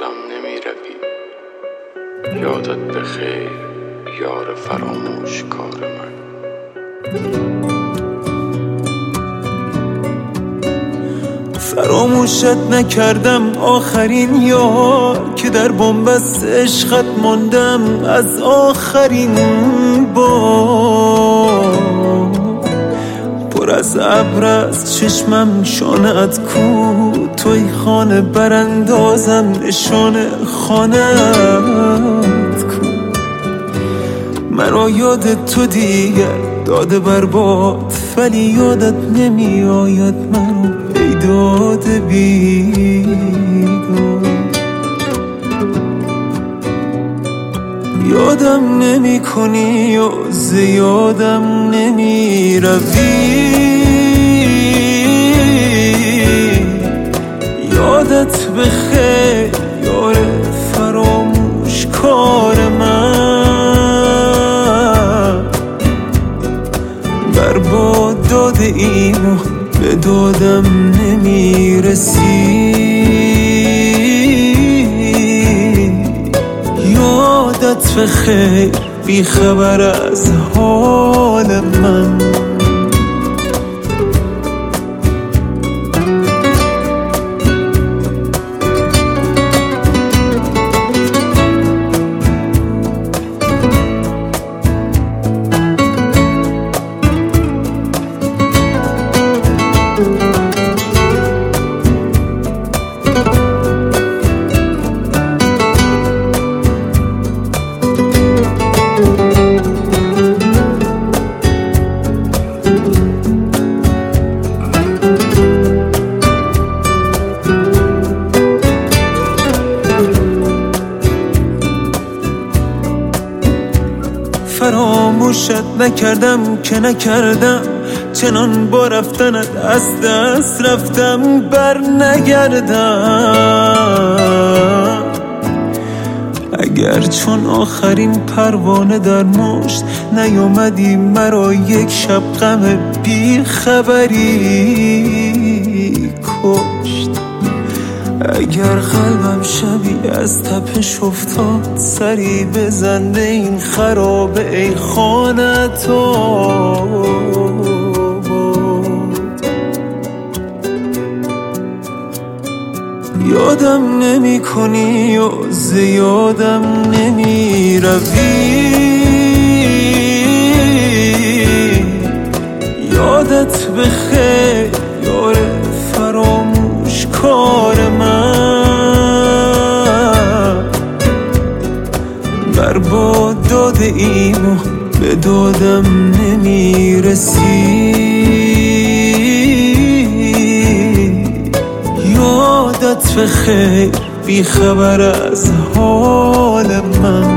یادم نمی روی. یادت بخیر یار فراموش کار من. فراموشت نکردم آخرین یار که در بنبست عشقت ماندم از آخرین بار. پر از ابر از چشمم شانه‌ات کو، توی خانه براندازم نشانه خانه‌ات کو. مرا یاد تو دیگر داده برباد، ولی یادت نمی آید مرا ای داده بیداد. یادم نمی کنی و زیادم نمی روی. یادت بخیر یار فراموش کار من. برباد داده اینو به دادم نمی رسی. یادت بخیر بی خبر از حال من. فراموشت نکردم که نکردم، چنان با رفتنت از دست رفتم بر نگردم. اگر چون آخرین پروانه در مشت نیامدی مرا یک شب غم بی خبری کشت. اگر قلبم شبی از تپش افتاد، سری بزن به این خرابه ای خانت آباد. یادم نمی کنی و زیادم نمی روی. یادت بخیر یار فراموش کار من. برباد داده اینو به دادم نمی رسی. یادت بخیر بی خبر از حال من.